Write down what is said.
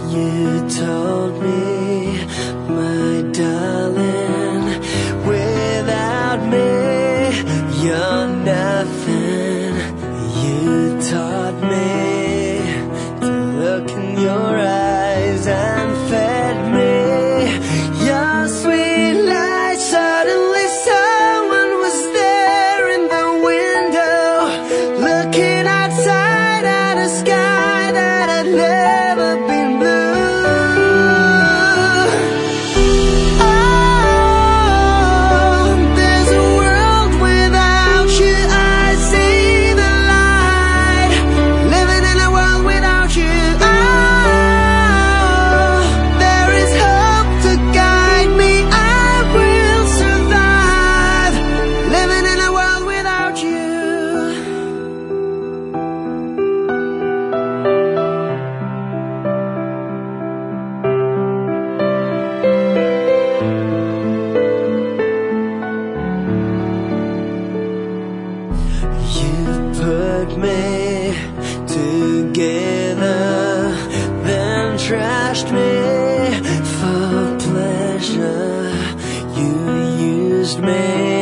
You told me, my darling, without me, you're nothing. You taught me to look in your eyes and fed me your sweet light. Suddenly someone was there in the window, looking outside at a sky that had never been blue. Put me together, then trashed me for pleasure. You used me